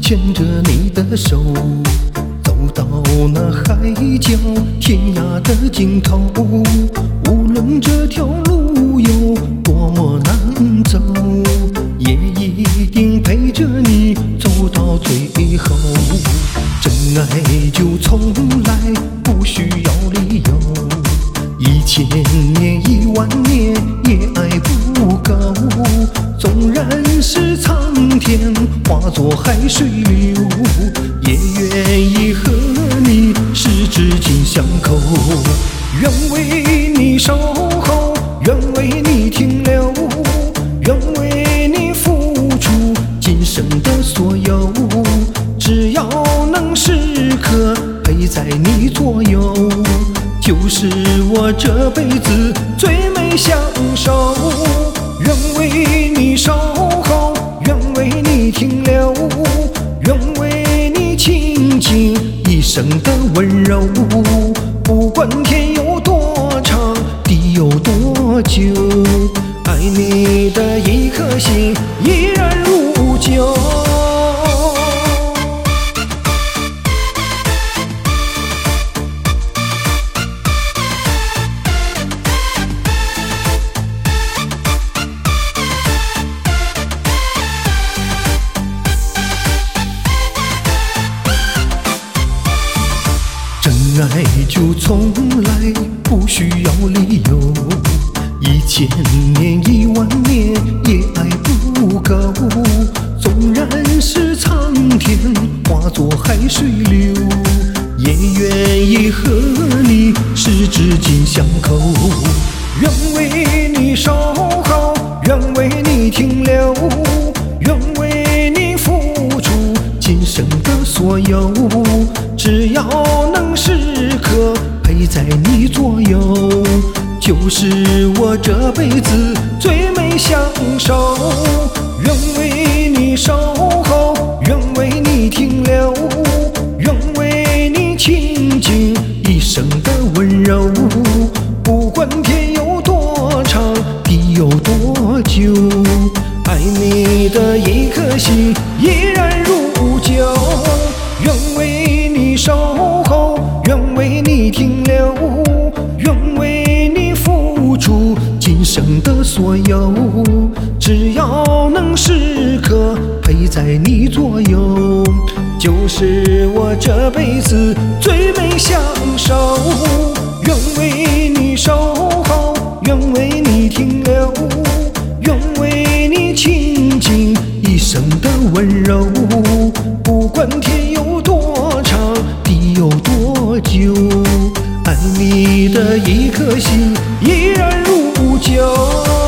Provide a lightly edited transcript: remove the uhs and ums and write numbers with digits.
牵着你的手，走到那海角天涯的尽头。无论这条路有多么难走，也一定陪着你走到最后。真爱就从来不需要理由，1000年10000年也爱不够。纵然是苍天化作海水流，也愿意和你十指紧相扣。愿为你守候，愿为你停留，愿为你付出今生的所有。只要能时刻陪在你左右，就是我这辈子最美享受。愿为你守候，愿为你停留，愿为你倾尽一生的温柔。不管天有多长，地有多久，爱你的一颗心依然如旧。真爱就从来不需要理由，1000年10000年也爱不够。纵然是苍天化作海水流，也愿意和你十指紧相扣。愿为你守候，愿为你停留，愿为你付出今生的所有。只要能时刻陪在你左右，就是我这辈子最美享受。愿为你守候，愿为你停留，愿为你倾尽一生的温柔。不管天有多长，地有多久，爱你的一颗心依然如旧。愿为你守候，愿为你停留，愿为你付出今生的所有。只要能时刻陪在你左右，就是我这辈子最美享受。愿为你守候，愿为你停留，愿为你倾尽一生的温柔。不管天有多长，地有多久，爱你的一颗心依然如旧。